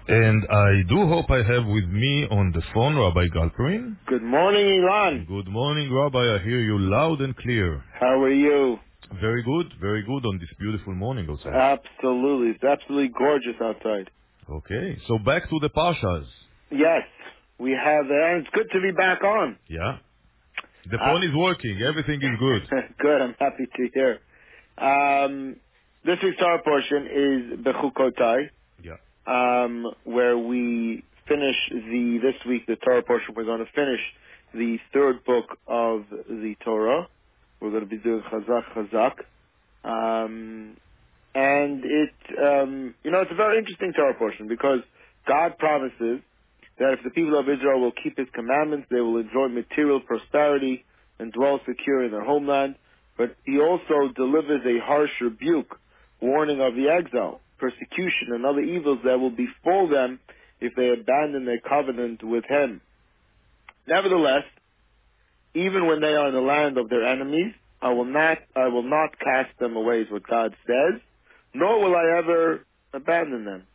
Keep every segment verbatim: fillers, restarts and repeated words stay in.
And I do hope I have with me on the phone Rabbi Galperin. Good morning, Elon. Good morning, Rabbi. I hear you loud and clear. How are you? Very good, very good on this beautiful morning outside. Absolutely. It's absolutely gorgeous outside. Okay, so back to the Pashas. Yes, we have, and it's good to be back on. Yeah. The Uh, phone is working. Everything is good. good, I'm happy to hear. Um, this week's Torah portion is Bechukotai, Yeah. um, where we finish the, this week, the Torah portion, we're going to finish the third book of the Torah. We're going to be doing Chazak Chazak. Um, and it, um, you know, it's a very interesting Torah portion because God promises that if the people of Israel will keep His commandments, they will enjoy material prosperity and dwell secure in their homeland. But He also delivers a harsh rebuke, warning of the exile, persecution, and other evils that will befall them if they abandon their covenant with Him. Nevertheless, even when they are in the land of their enemies, I will not, I will not cast them away, is what God says, nor will I ever abandon them.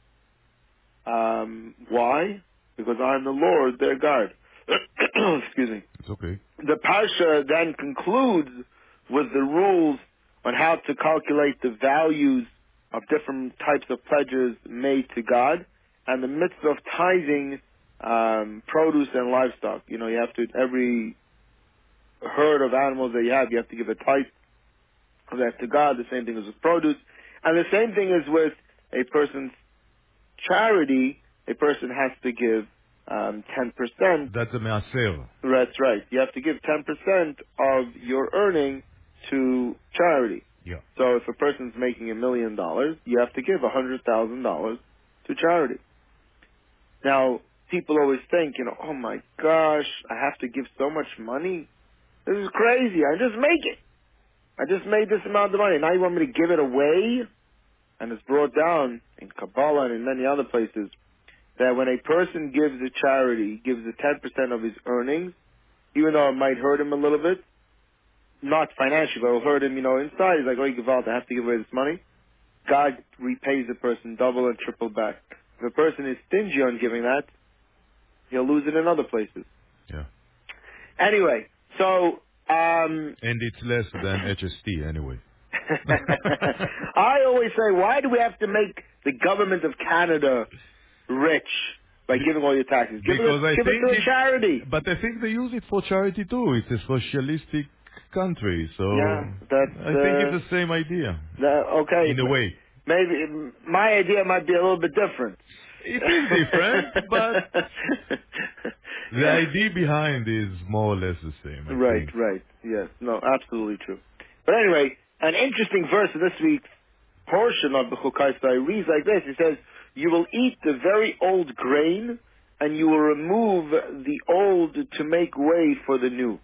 Um, why? Because I am the Lord, their God. Excuse me. It's okay. The Parsha then concludes with the rules on how to calculate the values of different types of pledges made to God, and the mitzvah of tithing um, produce and livestock. You know, you have to, every herd of animals that you have, you have to give a tithe of that to God. The same thing is with produce. And the same thing is with a person's charity. A person has to give um, ten percent. That's a measer. That's right. You have to give ten percent of your earning to charity. Yeah. So if a person's making a million dollars, you have to give a hundred thousand dollars to charity. Now, people always think, you know, oh my gosh, I have to give so much money. This is crazy. I just make it. I just made this amount of money. Now you want me to give it away? And it's brought down in Kabbalah and in many other places that when a person gives a charity, gives a ten percent of his earnings, even though it might hurt him a little bit, not financially, but it'll hurt him, you know, inside. He's like, oh, Gevalt, I have to give away this money. God repays the person double and triple back. If a person is stingy on giving that, he'll lose it in other places. Yeah. Anyway, so... Um, And it's less than H S T anyway. I always say, why do we have to make the government of Canada rich by Be- giving all your taxes? Give it, because I give it think to a it, charity. but I think they use it for charity too. It's a socialistic country, so Yeah, that's I think it's uh, the same idea that, okay. in a m- way. Maybe my idea might be a little bit different. It is different, but the Yeah. idea behind is more or less the same, I Right, think. right. Yes, no, absolutely true. But anyway, an interesting verse in this week's portion of the Chukai reads like this. It says, you will eat the very old grain, and you will remove the old to make way for the new.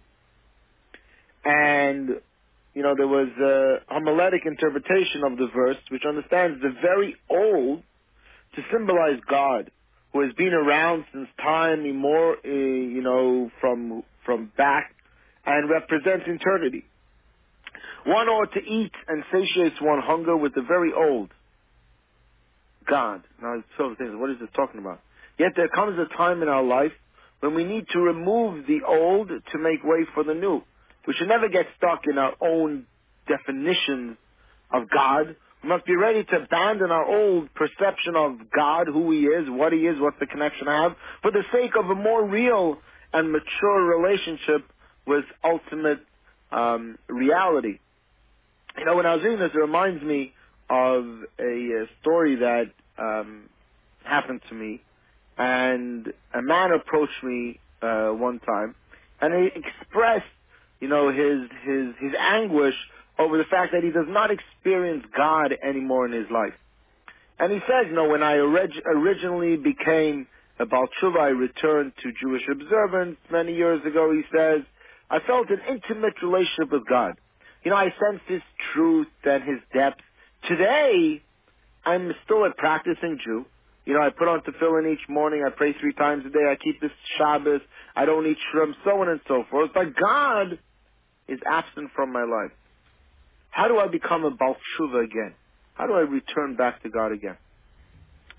And, you know, there was a homiletic interpretation of the verse, which understands the very old to symbolize God, who has been around since time immemorial, uh, you know, from from back, and represents eternity. One ought to eat and satiates one hunger with the very old, God. Now, it's sort of things. What is it talking about? Yet there comes a time in our life when we need to remove the old to make way for the new. We should never get stuck in our own definitions of God. We must be ready to abandon our old perception of God, who He is, what He is, what's the connection I have, for the sake of a more real and mature relationship with ultimate um, reality. You know, when I was reading this, it reminds me of a, a story that um, happened to me. And a man approached me uh, one time, and he expressed, you know, his his his anguish over the fact that he does not experience God anymore in his life. And he says, you know, when I orig- originally became a Baal Tshuva, I returned to Jewish observance many years ago. He says, I felt an intimate relationship with God. You know, I sensed His truth and His depth. Today, I'm still a practicing Jew. You know, I put on tefillin each morning. I pray three times a day. I keep this Shabbos. I don't eat shrimp, so on and so forth. But God is absent from my life. How do I become a Baal Tshuva again? How do I return back to God again?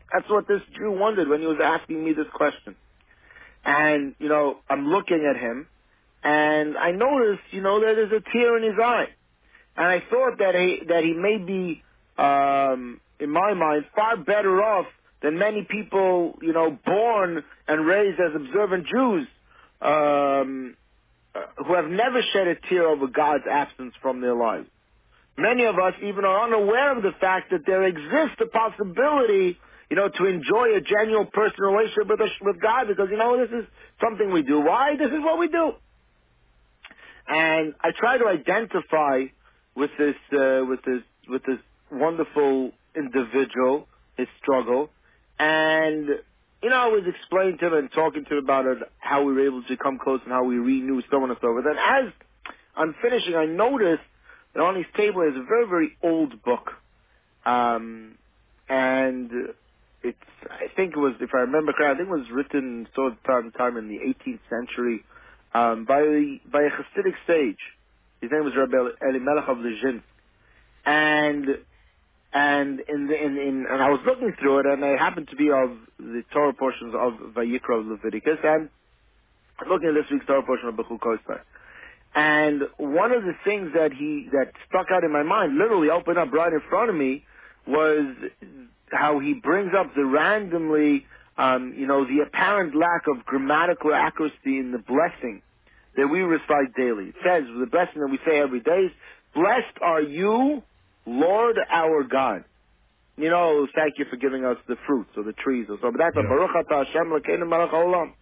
That's what this Jew wondered when he was asking me this question. And, you know, I'm looking at him, and I noticed, you know, that there's a tear in his eye. And I thought that he, that he may be, um, in my mind, far better off than many people, you know, born and raised as observant Jews, um, uh, who have never shed a tear over God's absence from their lives. Many of us even are unaware of the fact that there exists a possibility, you know, to enjoy a genuine personal relationship with, us, with God, because, you know, this is something we do. Why? This is what we do. And I try to identify with this, uh, with this, with this wonderful individual, his struggle, and, you know, I was explaining to him and talking to him about it, how we were able to come close and how we renew so on and so forth. And as I'm finishing, I noticed that on his table is a very, very old book. Um, and it's, I think it was, if I remember correctly, I think it was written so time time in the eighteenth century, um, by, by a Hasidic sage. His name was Rabbi Elimelech of Lezhinsk. And, and in the, in, in, and I was looking through it, and I happened to be of the Torah portions of Vayikra of Leviticus, and looking at this week's Torah portion of Bechul Kosper. And one of the things that he, that stuck out in my mind, literally opened up right in front of me, was how he brings up the randomly, um, you know, the apparent lack of grammatical accuracy in the blessing that we recite daily. It says, the blessing that we say every day is, blessed are you, Lord our God. You know, thank you for giving us the fruits or the trees or so. But that's a Baruch Atah Hashem Elokeinu Melech Haolam.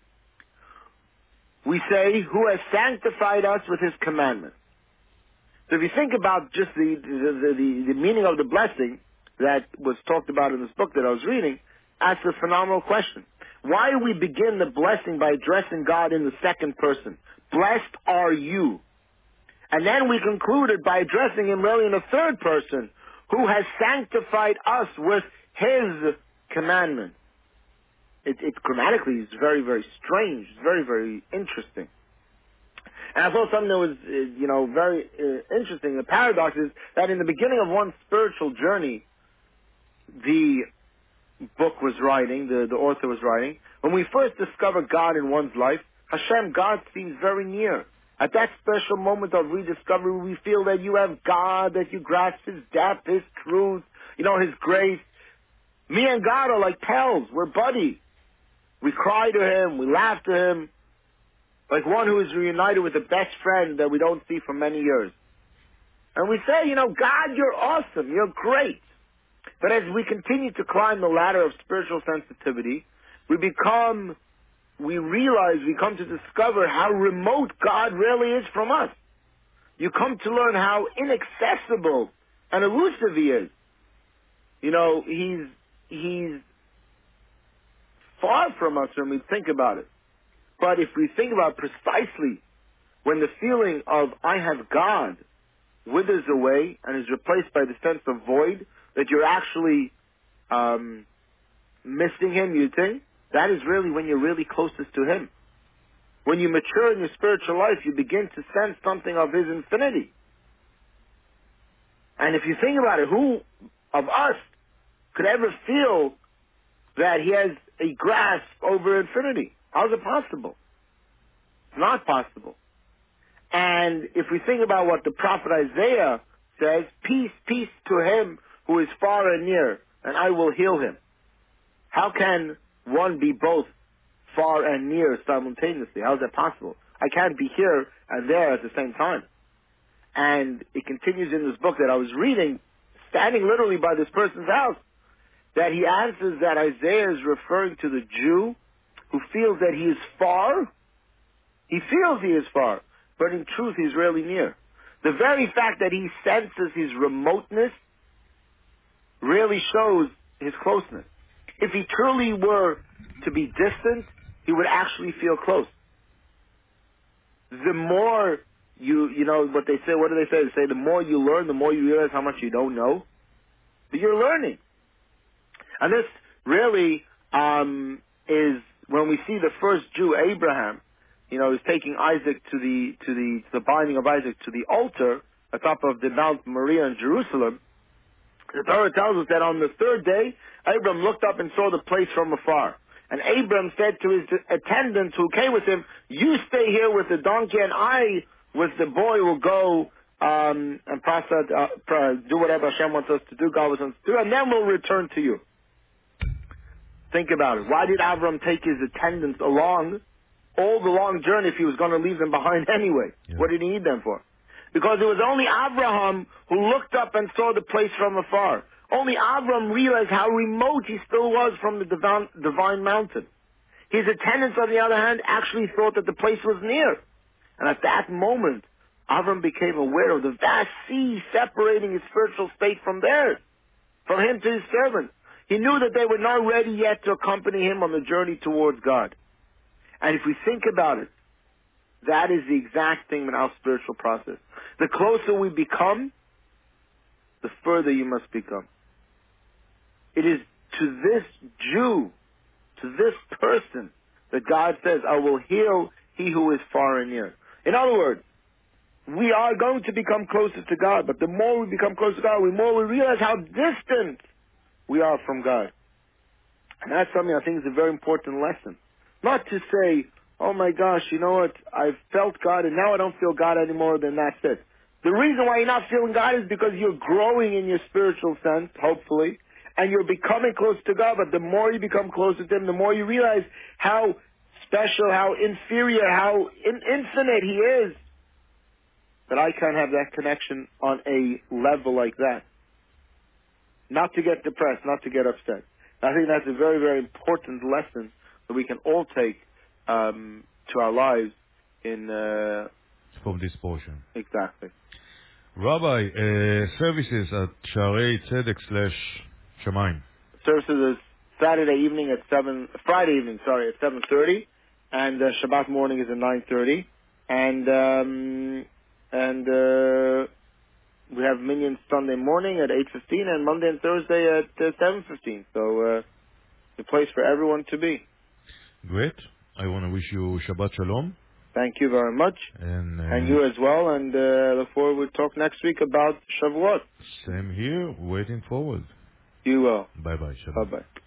We say, who has sanctified us with his commandments. So if you think about just the, the, the, the meaning of the blessing that was talked about in this book that I was reading, that's a phenomenal question. Why do we begin the blessing by addressing God in the second person? Blessed are you. And then we concluded by addressing him really in the third person, who has sanctified us with his commandments. It, it grammatically is very, very strange. It's very, very interesting. And I thought something that was, uh, you know, very uh, interesting. The paradox is that in the beginning of one's spiritual journey, the book was writing, the, the author was writing, when we first discover God in one's life, Hashem, God seems very near. At that special moment of rediscovery, we feel that you have God, that you grasp his depth, his truth, you know, his grace. Me and God are like pals. We're buddies. We cry to him, we laugh to him, like one who is reunited with a best friend that we don't see for many years. And we say, you know, God, you're awesome, you're great. But as we continue to climb the ladder of spiritual sensitivity, we become, we realize, we come to discover how remote God really is from us. You come to learn how inaccessible and elusive he is. You know, he's, he's, far from us when we think about it. But if we think about precisely when the feeling of I have God withers away and is replaced by the sense of void, that you're actually um, missing him, you think, that is really when you're really closest to him. When you mature in your spiritual life, you begin to sense something of his infinity. And if you think about it, who of us could ever feel that he has a grasp over infinity? How is it possible? It's not possible. And if we think about what the prophet Isaiah says, peace, peace to him who is far and near, and I will heal him. How can one be both far and near simultaneously? How is that possible? I can't be here and there at the same time. And it continues in this book that I was reading, standing literally by this person's house, that he answers that Isaiah is referring to the Jew who feels that he is far. He feels he is far, but in truth he's really near. The very fact that he senses his remoteness really shows his closeness. If he truly were to be distant, he would actually feel close. The more you, you know, what they say, what do they say? They say the more you learn, the more you realize how much you don't know. But you're learning. And this really um, is when we see the first Jew, Abraham, you know, is taking Isaac to the to the to the binding of Isaac to the altar atop of the Mount Moriah in Jerusalem. The Torah tells us that on the third day, Abram looked up and saw the place from afar. And Abram said to his attendants who came with him, you stay here with the donkey, and I, with the boy, will go um, and prasad, uh, pra- do whatever Hashem wants us to do, God wants us to do, and then we'll return to you. Think about it. Why did Avram take his attendants along all the long journey if he was going to leave them behind anyway? Yeah. What did he need them for? Because it was only Abraham who looked up and saw the place from afar. Only Avram realized how remote he still was from the divine, divine mountain. His attendants, on the other hand, actually thought that the place was near. And at that moment, Avram became aware of the vast sea separating his spiritual state from theirs, from him to his servant. He knew that they were not ready yet to accompany him on the journey towards God. And if we think about it, that is the exact thing in our spiritual process. The closer we become, the further you must become. It is to this Jew, to this person, that God says, I will heal he who is far and near. In other words, we are going to become closer to God, but the more we become closer to God, the more we realize how distant we are from God. And that's something I think is a very important lesson. Not to say, oh my gosh, you know what, I've felt God and now I don't feel God anymore, then that's it. The reason why you're not feeling God is because you're growing in your spiritual sense, hopefully, and you're becoming close to God, but the more you become closer to Him, the more you realize how special, how inferior, how in- infinite He is, that I can't have that connection on a level like that. Not to get depressed, not to get upset. I think that's a very, very important lesson that we can all take um, to our lives in... Uh, from this portion. Exactly. Rabbi, uh, services at Sharei Tzedek slash Shamayim. Services is Saturday evening at seven, Friday evening, sorry, at seven thirty, and uh, Shabbat morning is at nine thirty, and um, and uh, we have Minyan Sunday morning at eight fifteen, and Monday and Thursday at uh, seven fifteen. So uh, the place for everyone to be. Great. I want to wish you Shabbat Shalom. Thank you very much. And, uh, and you as well. And uh, look forward to talk next week about Shavuot. Same here. Waiting forward. You will. Bye-bye. Bye-bye.